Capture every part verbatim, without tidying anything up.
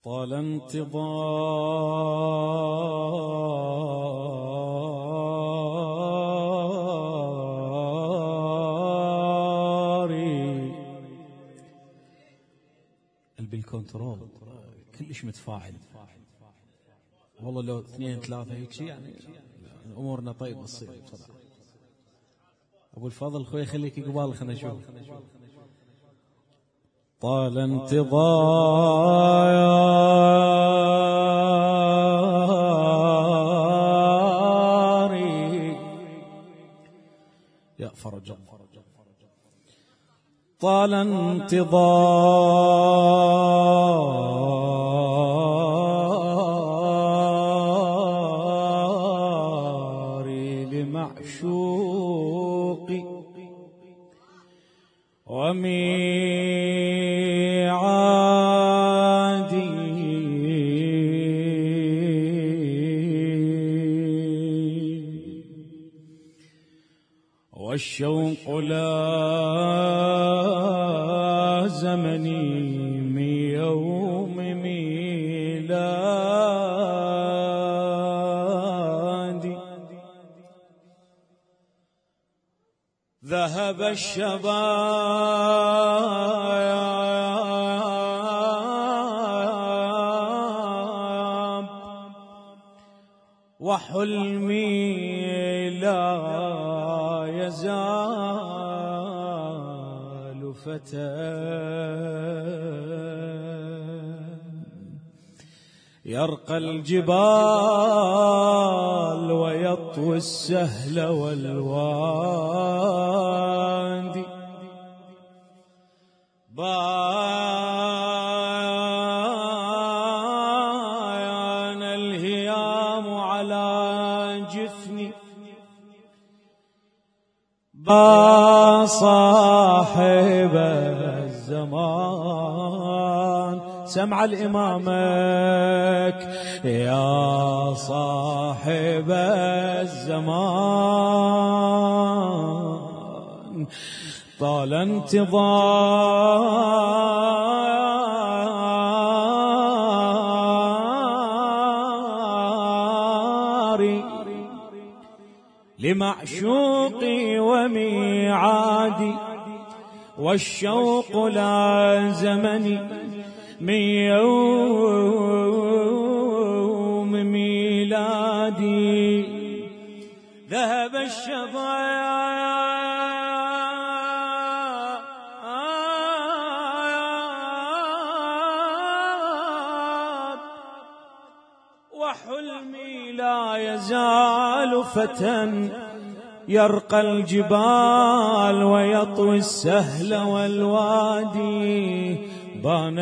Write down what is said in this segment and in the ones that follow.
طال انتظاري. بالكنترول كلش متفاعل والله، لو اثنين ثلاثة هيك شيء يعني امورنا طيبة تصير بصراحة. ابو الفضل خوي خليك قبال خلنا نشوف. طال انتظاري يا فرج الله. طال انتظاري لمعشوقي وميعادي، والشوق لازمني من يوم ميلادي. ذهب الشباب وحلمي لا يزال فتى يرقى الجبال ويطوي السهل والوادي. بان الهيام على جفني صاحب الزمان. سمع الإمامك يا صاحب الزمان. طال انتظاري لمعشوقي وميعادي، والشوق لازمني من يوم ميلادي. ذهب الشباب وحلمي لا يزال فتى يرقى الجبال ويطوي السهل والوادي. بان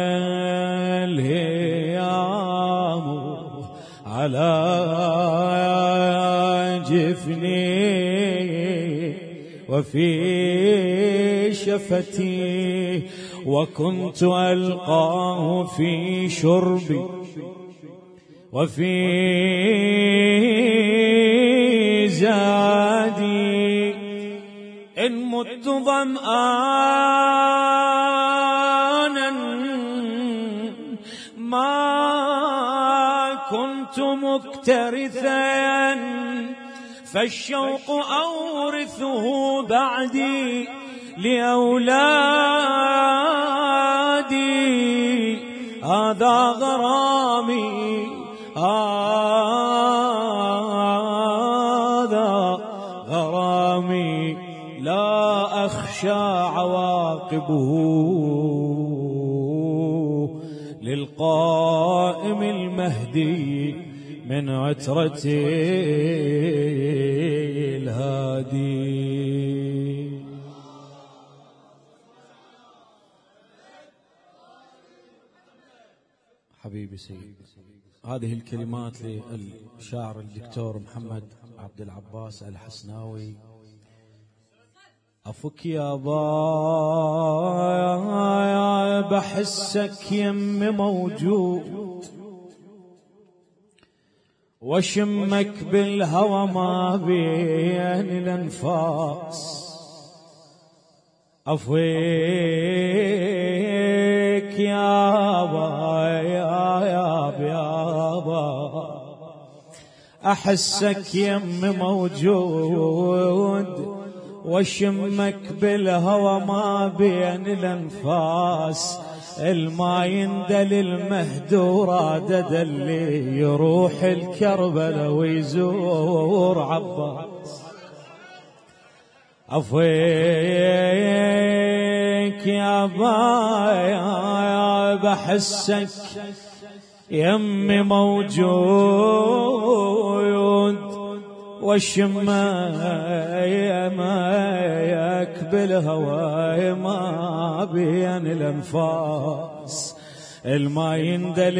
الهيام على جفني وفي شفتي، وكنت ألقاه في شربي وفي زادي. إن مت ظمآنا ما كنت مكترثا، فالشوق أورثه بعدي لأولادي. هذا غرامي هذا غرامي لا أخشى عواقبه، للقائم المهدي من عترة الهادي. حبيبي سيد، هذه الكلمات للشاعر الدكتور محمد عبد العباس الحسناوي. أفك يا با بحسك يم موجود، وشمك بالهوى ما بين الأنفاس. أفويك يا با أحسك يمي موجود وشمك بالهوى ما بين الأنفاس، الما يندل المهد ورادد اللي يروح الكربلاء ويزور عباس. عفويك يا باي بحسك يمي موجود والشمايك بالهوى ما بين الأنفاس، الما يندل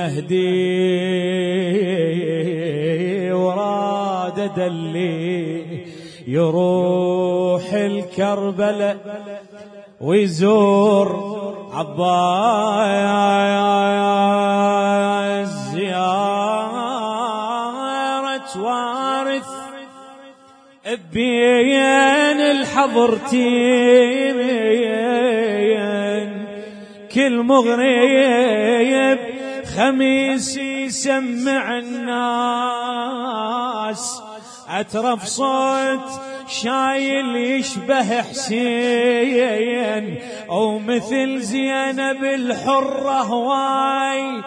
المهدي ورادد اللي يروح الكربلاء ويزور عباس. زيارة وارث بين الحضرتين، كل مغرب خميس يسمع الناس، أترف صوت شايل يشبه حسين، أو مثل زينب الحرة هواي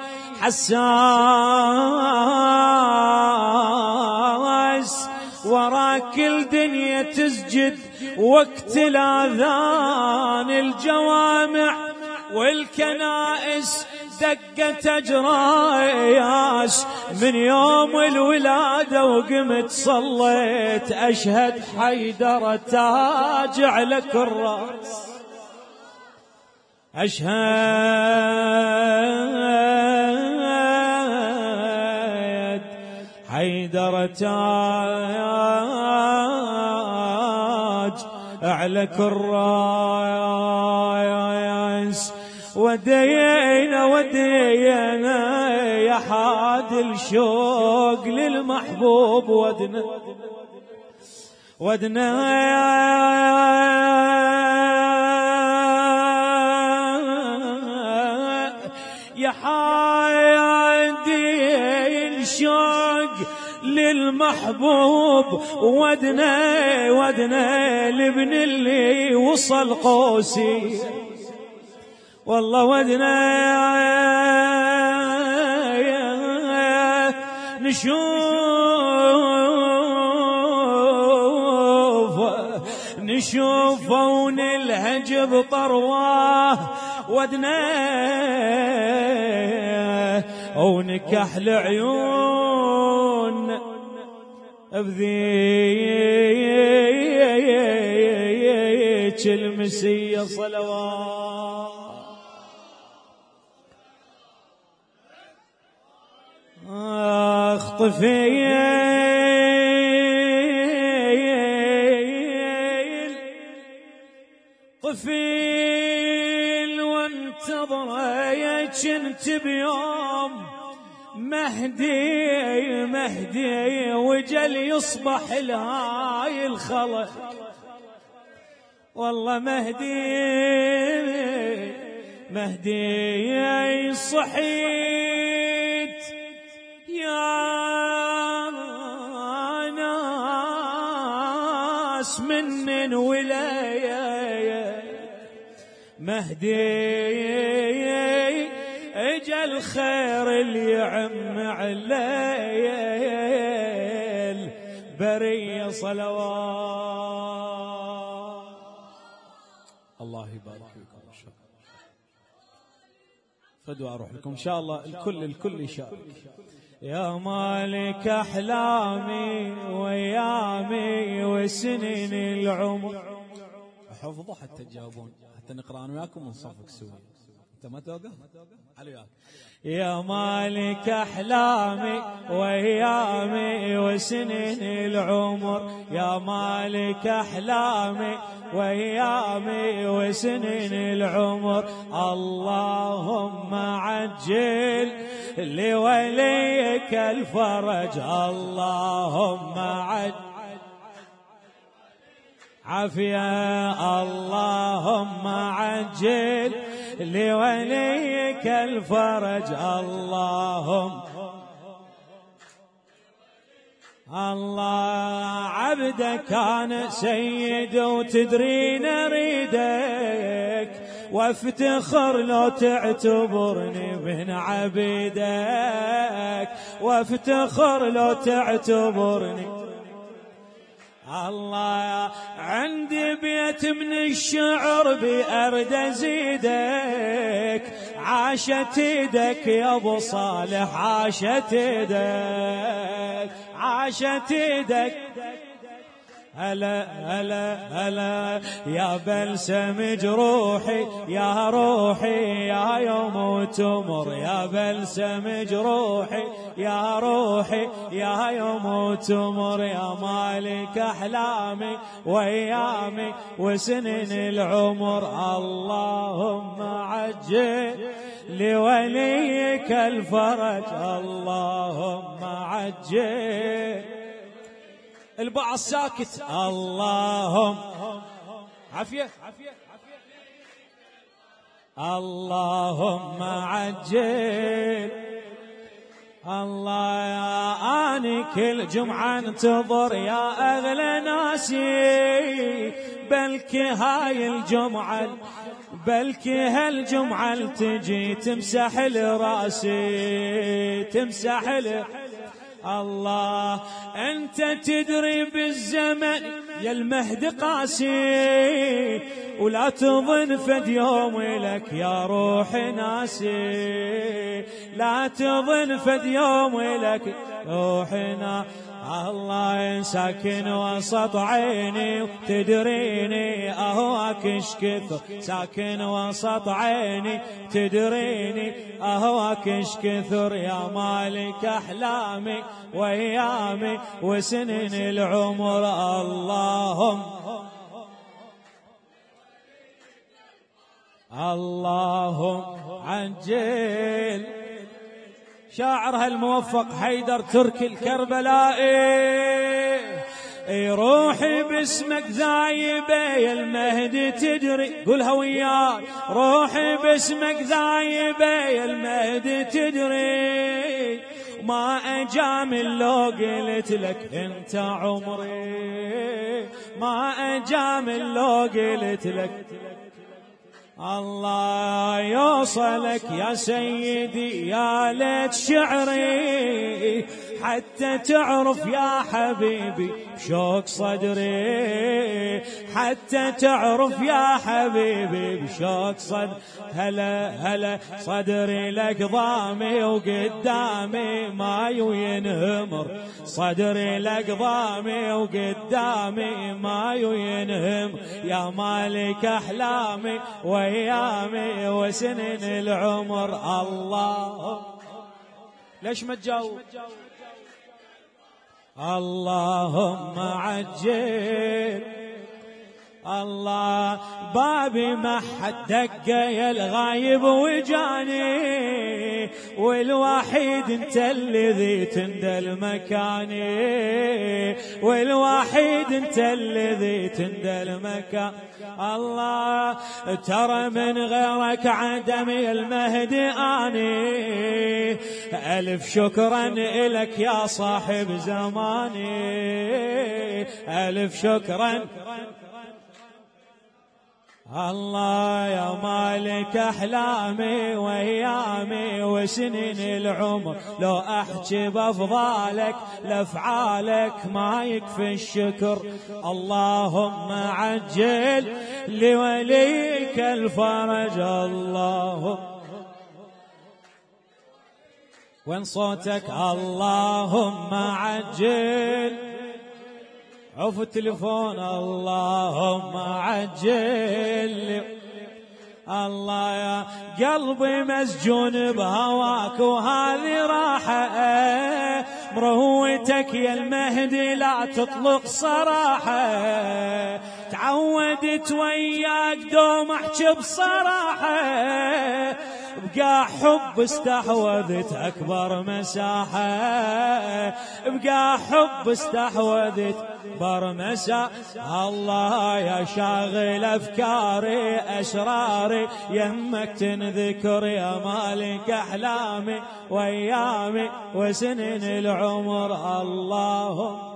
حساس، وراك الدنيا تسجد وقت الآذان، الجوامع والكنائس دقت أجراياس، من يوم الولادة وقمت صليت أشهد حيدر تاج على كراس، أشهد حيدر تاج على كراس. ودينا ودينا يا حاد الشوق للمحبوب، ودنا ودنا يا حادي الشوق للمحبوب، ودنا ودنا لابن اللي وصل قوسي، والله ودنا نشوف نشوف ونلهج بطرواه، ودنا ونكحل عيون بذيك المسية صلوات. طفيل طفيل وانتظر كنت بيوم مهدي مهدي وجل يصبح لهاي الخلق، والله مهدي مهدي صحيت يا ناس من ولاية، مهدي اجا الخير اللي يعم عليل برية صلوات. الله يبارك فيكم ان شاء الله. فدوا اروح لكم ان شاء الله الكل الكل يشارك. يا مالك احلامي وايامي وسنين العمر، حفظوا حتى تجاوبون، حتى نقرأ انا وياكم ونصفق سوي. انت ما توقف على وياك. يا مالك احلامي وايامي وسنين العمر، يا مالك احلامي وايامي وسنين العمر، اللهم عجل لوليك الفرج، اللهم عجل عافية، اللهم عجل لوليك الفرج، اللهم الله عبدك كان سيد وتدري نريدك، وافتخر لو تعتبرني من عبيدك، وافتخر لو تعتبرني. الله عندي بيت من الشعر بأرد أزيدك، عاشت ايدك يا ابو صالح عاشت ايدك، عاشت ايدك. هلا هلا هلا يا بلسم جروحي يا روحي يا يوم تمر، يا بلسم جروحي يا روحي يا يوم تمر، يا مالك أحلامي وأيامي وسنين العمر. اللهم عجل لوليك الفرج، اللهم عجل. البعض ساكت، اللهم عافية اللهم عجل. الله يا أني كل جمعة انتظر يا أغلى ناسي، بلكي هاي الجمعة بلكي هالجمعة تجي تمسح لراسي تمسح لي. الله أنت تدري بالزمن يا المهد قاسي، ولا تظن فد يوم لك يا روح ناسي، لا تظن فد يوم لك روحنا. الله ساكن وسط عيني وتدريني أهواك ايش كثر، ساكن وسط عيني تدريني أهواك ايش كثر، يا مالك أحلامي وأيامي وسنين العمر. اللهم اللهم عجل. شاعرها الموفق حيدر تركي الكربلائي، روحي باسمك ذايبة يا المهدي تدري، قولها وياي، روحي باسمك ذايبة يا المهدي تدري، ما أجامل لو قلت لك انت عمري، ما أجامل لو قلت لك. الله يوصلك يا سيدي يا ليت شعري، حتى تعرف يا حبيبي بشوق صدري، حتى تعرف يا حبيبي بشوق صدري. هلا هلا صدري لك ضامي وقدامي ما ينهمر، صدري لك ضامي وقدامي ما ينهمر، يا مالك أحلامي وأيامي وسنين العمر. الله ليش ما تجاوب؟ اللهم عجل. الله بابي ما حد دق يا الغايب وجاني، والوحيد انت الذي تندل مكاني، والوحيد انت الذي تندل مكان. الله ترى من غيرك عدمي المهدي اني، الف شكرا الك يا صاحب زماني، الف شكرا. الله يا مالك أحلامي وأيامي وسنين العمر، لو أحكي بأفضالك لأفعالك ما يكفي الشكر. اللهم عجل لوليك الفرج. اللهم وين صوتك؟ اللهم عجل. عوف التليفون. اللهم عجل. الله يا قلبي مسجون بهواك وهذه راحة، مروتك يا المهدي لا تطلق صراحة، تعودت وياك دوم احكي بصراحة، بقى حب استحوذت أكبر مساحة، بقى حب استحوذت أكبر مساحة. الله يا شاغل أفكاري أسراري، يمك تنذكر يا مالك أحلامي وأيامي وسنين العمر. اللهم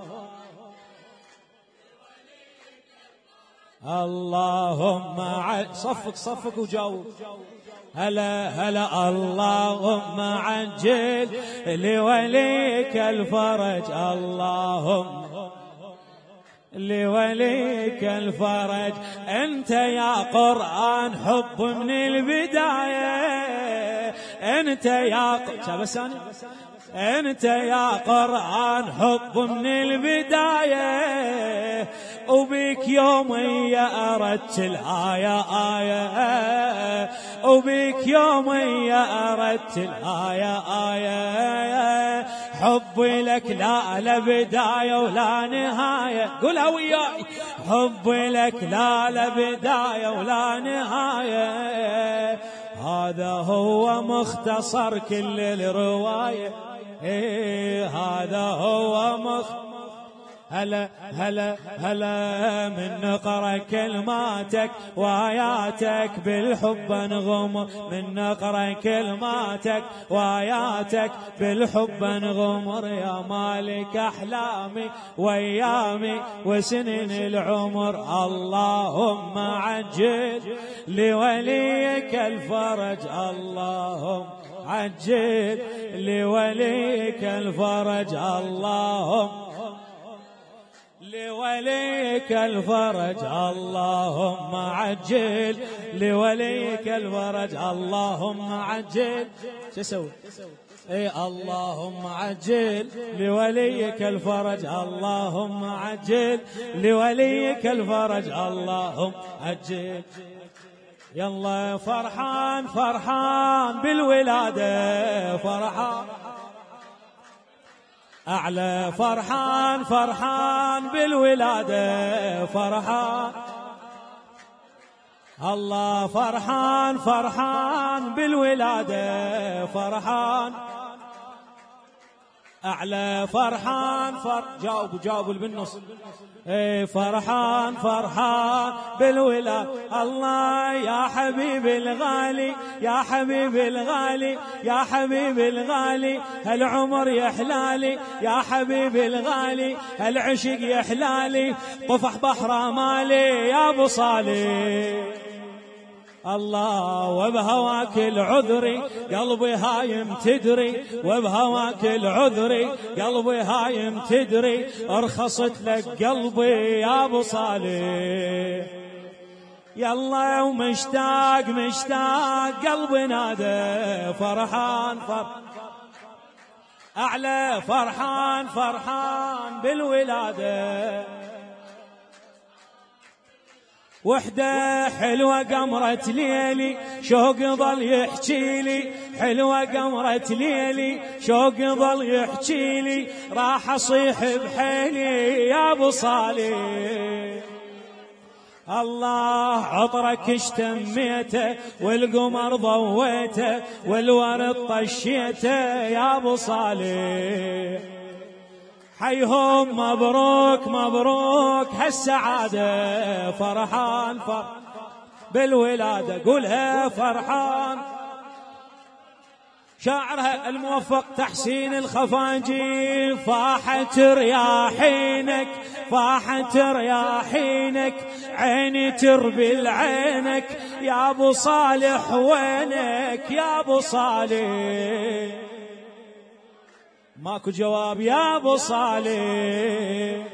اللهم صفق صفق وجاوب. هلا هلا اللهم عجل لوليك الفرج، اللهم لوليك الفرج. انت يا قرآن حب من البداية، انت يا قرآن انت يا قرآن حب من البداية، وبيك يومي أردت الآية آية، وبيك يومي أردت الآية آية. حبي لك لا لا بداية ولا نهاية، قولها وياي. حبي لك لا لا بداية ولا نهاية، هذا هو مختصر كل الرواية. إيه هذا هو مختصر. هلا هلا هلا من نقرأ كلماتك وآياتك بالحب نغمر، من نقرأ كلماتك وآياتك بالحب نغمر. يا مالك أحلامي وأيامي وسنين العمر. اللهم عجل لوليك الفرج، اللهم عجل لوليك الفرج، اللهم لوليك الفرج. اللهم عجل لوليك الفرج، اللهم عجل. شو اسوي؟ اي اللهم عجل لوليك الفرج، اللهم عجل لوليك الفرج، اللهم عجل. يلا فرحان فرحان بالولادة فرحان أعلى، فرحان فرحان بالولادة فرحان. الله فرحان فرحان بالولادة فرحان أعلى، فرحان فر جاوبوا جاوبوا بالنص. ايه فرحان فرحان بالولاد. الله يا حبيبي الغالي يا حبيبي الغالي يا حبيبي الغالي، هالعمر يحلالي يا حبيبي الغالي، هالعشق يحلالي، طفح بحر مالي يا ابو صالح. الله وبهواك العذري قلبي هايم تدري، وبهواك العذري قلبي هايم تدري، ارخصت لك قلبي يا ابو صالح. يلا ومشتاق مشتاق قلبي نادى فرحان فر أعلى، فرحان فرحان بالولادة. وحدة حلوة قمرة ليلي شوق ظل يحكيلي، حلوة قمرة ليلي شوق ظل يحكيلي، راح أصيح بحيلي يا أبو صالح. الله عطرك اشتميته والقمر ضويته والورد طشيته يا أبو صالح. حيهم مبروك مبروك هالسعادة، فرحان فر بالولادة. قولها فرحان. شاعرها الموفق تحسين الخفاجي، فاحت رياحينك فاحت رياحينك، عيني تربي العينك يا ابو صالح، وينك يا ابو صالح؟ ماكو جواب يا ابو صالح.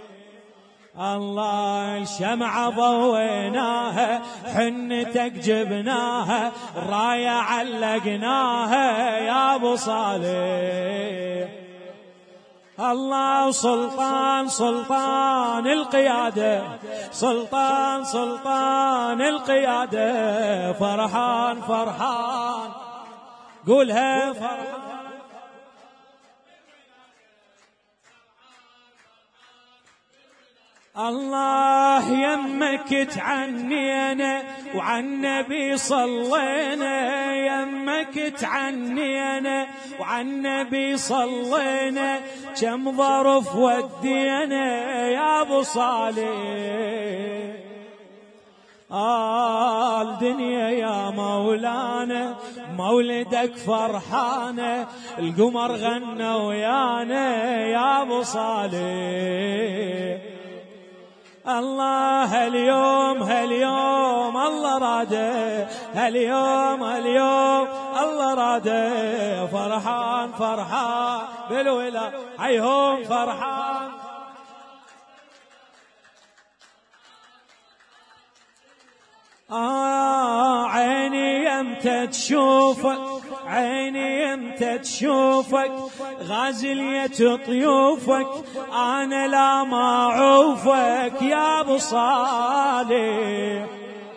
الله الشمعة ضويناها حنتك جبناها، الراية علقناها يا ابو صالح. الله سلطان سلطان القيادة، سلطان سلطان القيادة، فرحان فرحان. قولها فرحان. الله يمك تعني أنا وعن نبي صلينا، يمك تعني أنا وعن نبي صلينا، كم ظرف ودينا يا أبو صالح. آه الدنيا يا مولانا مولدك فرحانة، القمر غنى ويانا يا أبو صالح. الله هاليوم هاليوم الله راده، هاليوم هاليوم الله راده، فرحان فرحان بالولا حيهم فرحان. آه عيني يمتى تشوفك، عيني يمتى تشوفك، غازلية طيوفك، أنا لا ما أعوفك يا أبو صالح.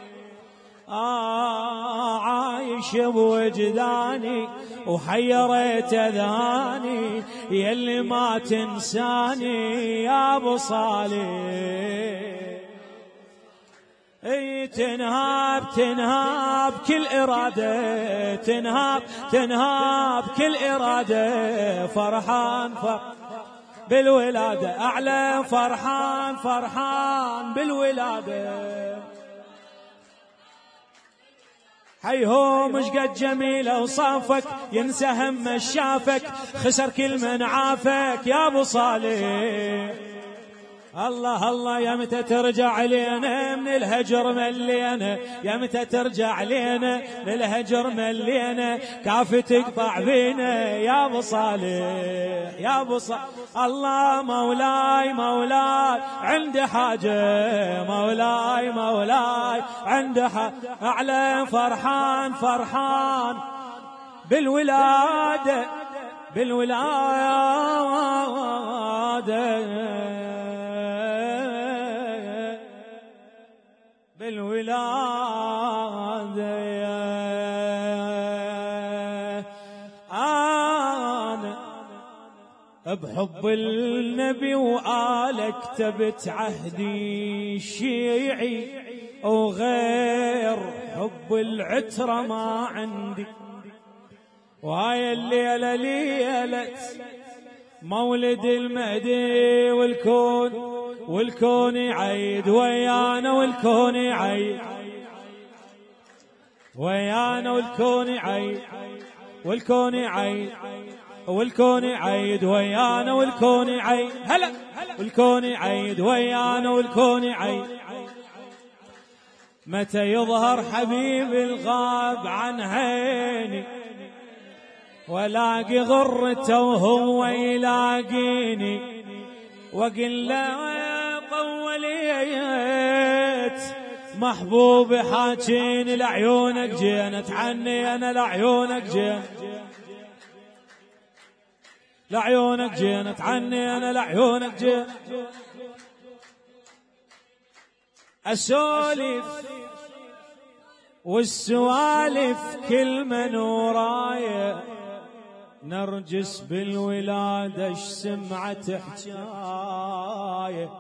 آه عايش بوجداني وحيرت أذهاني، يلي ما تنساني يا أبو صالح. اي تنهاب تنهاب كل إرادة، تنهاب تنهاب كل إرادة، فرحان فرحان بالولادة، أعلى فرحان فرحان بالولادة. حيهم مش قد جميلة وصافك، ينسى هم شافك، خسر كل من عافك يا أبو صالح. الله الله يا متى ترجع لينا من الهجر ملينا، يا متى ترجع لينا من الهجر ملينا، كاف تقطع بينا يا أبو صالح يا أبو صالح. الله مولاي مولاي عند حاجة، مولاي مولاي عند حاجة، أعلى فرحان فرحان بالولادة بالولادة بالولادة. أنا بحب النبي وآلك تبت عهدي الشيعي، وغير حب العترة ما عندي. وهاي الليلة ليلة مولد المهدي، والكون والكون يعيد ويانا، والكون يعيد ويانا، والكون يعيد والكون يعيد والكون يعيد ويانا، والكون يعيد هلا والكون يعيد ويانا، والكون يعيد. متى يظهر حبيب الغاب عن عيني، ولاقي غرته وهو يلاقيني، وقل له قوليت محبوبي حاجيني، لعيونك جينت عني أنا، لعيونك جينت لعيونك جينت عني أنا، لعيونك جينت. أسولف والسوالف كل من ورايا، نرجس بالولادة اش سمعت حجاية،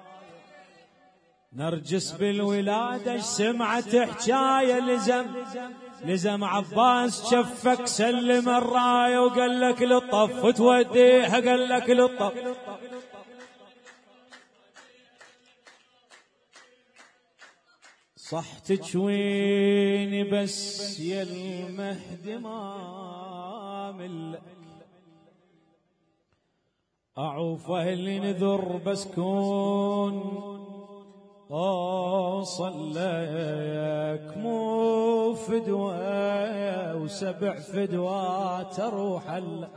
نرجس بالولادة اش سمعت حجاية. لزم لزم عباس شفك سلم الراية، وقال لك للطف توديها، قال لك للطف. صح تجويني بس يا المهدي ما ملك، أعوف أهلي نذر بس كون أوصل لك، مو فدوة وسبع فدوات أروح لك،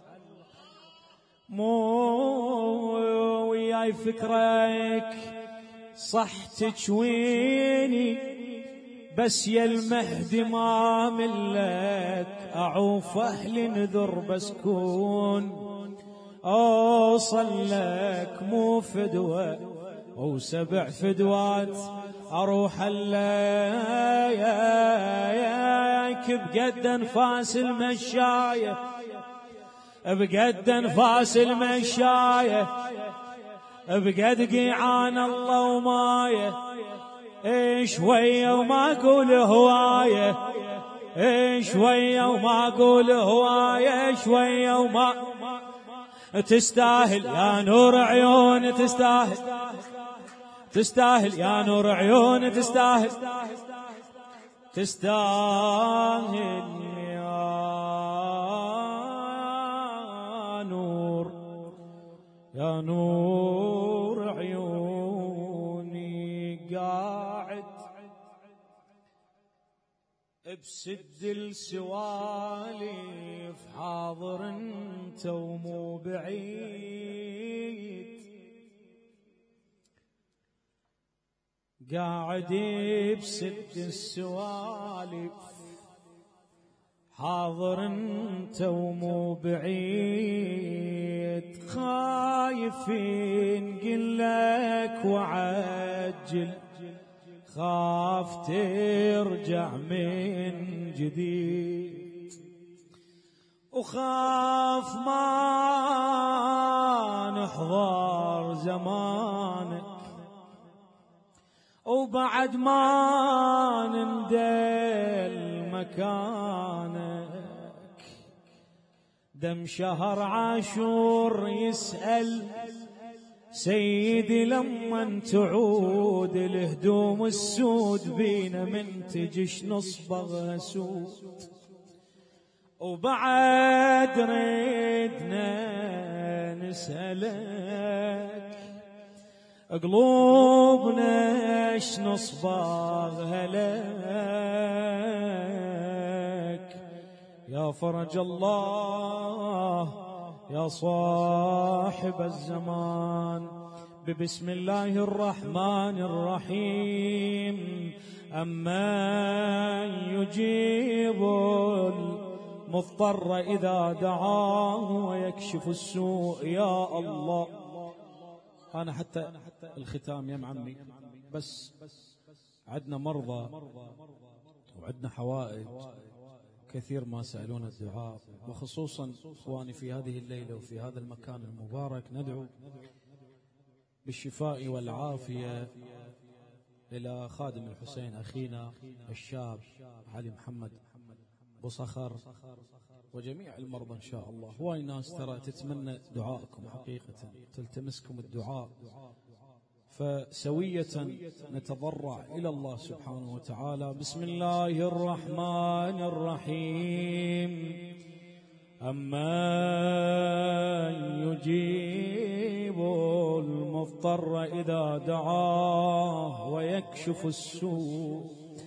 مو وياي فكرك. صح تجويني بس يا المهدي ما ملك، أعوف أهلي نذر بس كون أوصل لك، مو فدوة وسبع فدوات أروح لك، بقد أنفاس المشاية، بقد أنفاس المشاية، بقد قيعان الله ومايه ايش ويا وما اقول هوايه ايش ويا وما اقول هوايه ايش ويا وما تستاهل يا نور عيون تستاهل تستاهل يا نور عيون تستاهل تستاهل يا نور يا نور عيوني قاعد بسد السوالف حاضر انت ومو بعيد قاعد بسد السوالف حاضر انت ومو بعيد خايف نقلك وعجل خاف ترجع من جديد وخاف ما نحضر زمانك وبعد ما نندل مكانك دم شهر عاشور يسأل سيدي لما تعود الهدوم السود بينا من تجيش نصبغ سود وبعد ردنا نسألك قلوبنا اش نصبغها لك يا فرج الله يا صاحب الزمان ببسم الله الرحمن الرحيم أمن يجيب المضطر إذا دعاه ويكشف السوء يا الله. أنا حتى الختام يا معمي بس عدنا مرضى وعدنا حوائج كثير ما سألون الدعاء، وخصوصا إخواني في هذه الليلة وفي هذا المكان المبارك ندعو بالشفاء والعافية إلى خادم الحسين أخينا الشاب علي محمد بصخر وجميع المرضى إن شاء الله. هواي ناس ترى تتمنى دعائكم حقيقة، تلتمسكم الدعاء، فسوية نتضرع إلى الله سبحانه وتعالى. بسم الله الرحمن الرحيم أمن يجيب المضطر إذا دعاه ويكشف السوء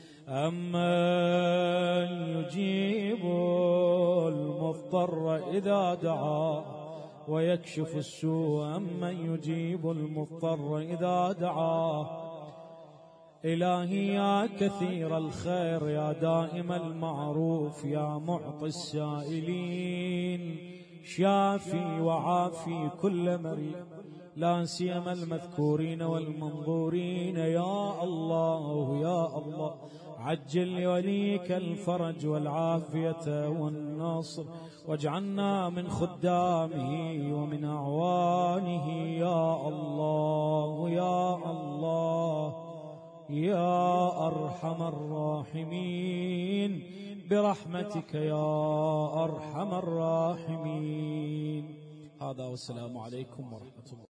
أمن يجيب المضطر إذا دعاه ويكشف السوء أمن يجيب المضطر إذا دعاه. إلهي يا كثير الخير يا دائم المعروف يا معطي السائلين شافي وعافي كل مريض لا سيما المذكورين والمنظورين يا الله يا الله. عجل لوليك الفرج والعافية والنصر واجعلنا من خدامه ومن أعوانه يا الله يا الله يا أرحم الراحمين برحمتك يا أرحم الراحمين. هذا والسلام عليكم ورحمة الله.